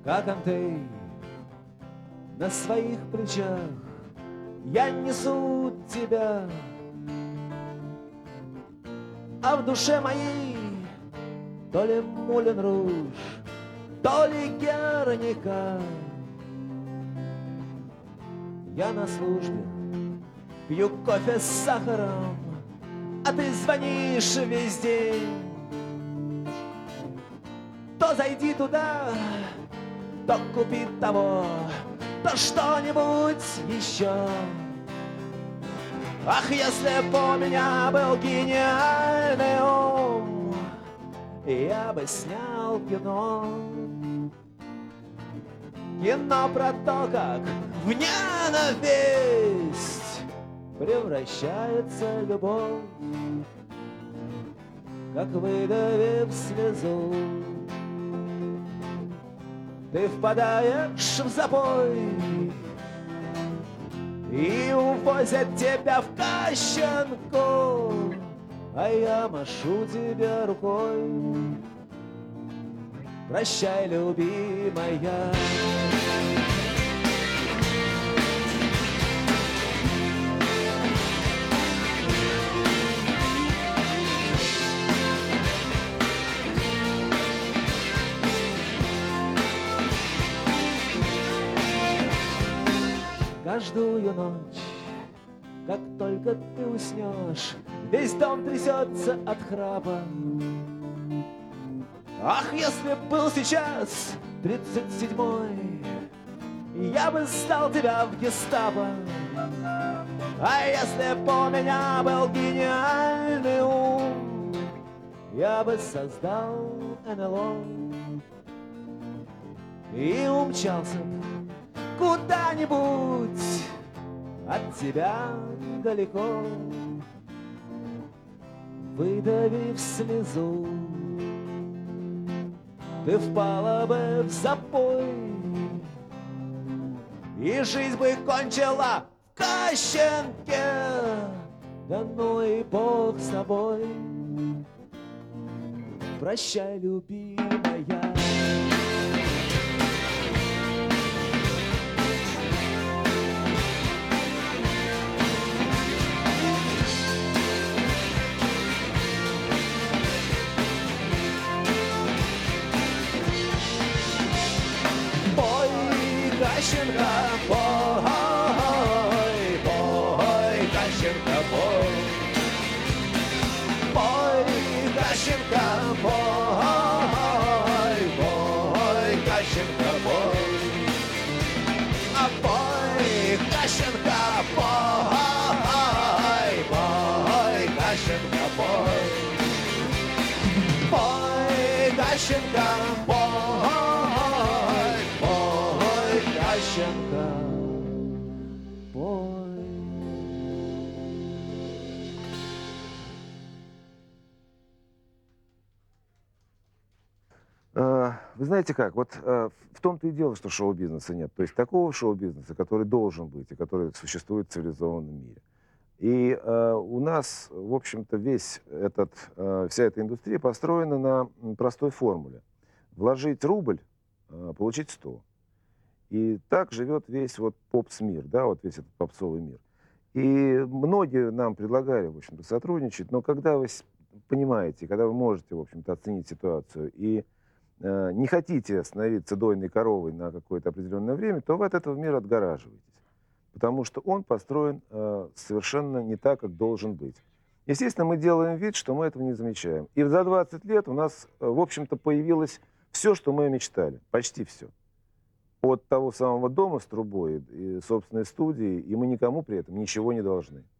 как антей на своих плечах я несу тебя, а в душе моей то ли Мулен Руж, то ли Герника. Я на службе, пью кофе с сахаром, а ты звонишь весь день. То зайди туда, то купи того, то что-нибудь еще. Ах, если б у меня был гениальный ум, я бы снял кино. Кино про то, как в ненависть превращается любовь, как выдавив слезу, ты впадаешь в запой, и увозят тебя в Кащенку, а я машу тебе рукой. Прощай, любимая. Каждую ночь, как только ты уснешь, весь дом трясется от храпа. Ах, если б был сейчас 37-й, я бы сдал тебя в гестапо. А если б у меня был гениальный ум, я бы создал НЛО и умчался куда-нибудь от тебя далеко, выдавив слезу, ты впала бы в запой, и жизнь бы кончила в Кащенке. Да ну и бог с тобой. Прощай, любимая. Кащенко, пой, пой, Кащенко, пой. Пой, Кащенко, пой, пой, Кащенко, пой. А пой, Кащенко, пой, пой, Кащенко, пой. Пой, Кащенко, пой. Вы знаете как, вот в том-то и дело, что шоу-бизнеса нет. То есть такого шоу-бизнеса, который должен быть и который существует в цивилизованном мире. И у нас, в общем-то, вся эта индустрия построена на простой формуле. Вложить рубль, получить 100. И так живет весь вот попс-мир, да, вот весь этот попсовый мир. И многие нам предлагали, в общем-то, сотрудничать, но когда вы понимаете, когда вы можете, в общем-то, оценить ситуацию и не хотите становиться дойной коровой на какое-то определенное время, то вы от этого мира отгораживаетесь. Потому что он построен совершенно не так, как должен быть. Естественно, мы делаем вид, что мы этого не замечаем. И за 20 лет у нас, в общем-то, появилось все, что мы мечтали. Почти все. От того самого дома с трубой и собственной студии, и мы никому при этом ничего не должны.